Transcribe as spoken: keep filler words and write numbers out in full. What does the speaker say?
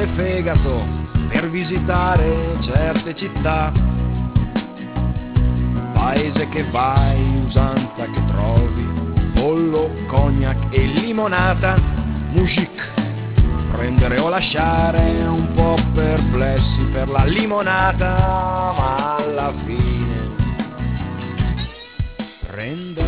male fegato per visitare certe città. Paese che vai, usanza che trovi, pollo, cognac e limonata, music, prendere o lasciare, un po' perplessi per la limonata, ma alla fine prendere